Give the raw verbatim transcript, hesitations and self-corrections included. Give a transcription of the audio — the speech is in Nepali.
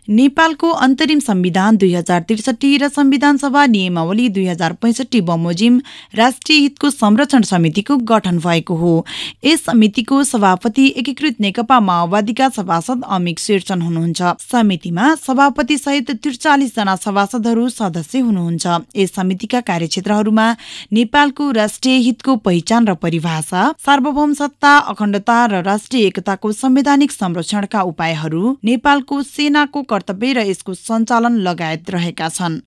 नेपालको अन्तरिम संविधान दुई हजार त्रिसठी र संविधान सभा नियमावली दुई हजार पैंसठी बमोजिम राष्ट्रिय हितको संरक्षण समितिको गठन भएको हो। यस समितिको सभापति एकीकृत नेकपा माओवादीका सभासद अमिक शेरचन हुनुहुन्छ। समितिमा सभापति सहित त्रिचालिस जना सभासदहरू सदस्य हुनुहुन्छ। यस समितिका कार्यक्षेत्रहरूमा नेपालको राष्ट्रिय हितको पहिचान र परिभाषा, सार्वभौम सत्ता, अखण्डता र राष्ट्रिय एकताको संवैधानिक संरक्षणका उपायहरू, नेपालको सेनाको कर्तव्य र यसको सञ्चालन लगायत रहेका छन्।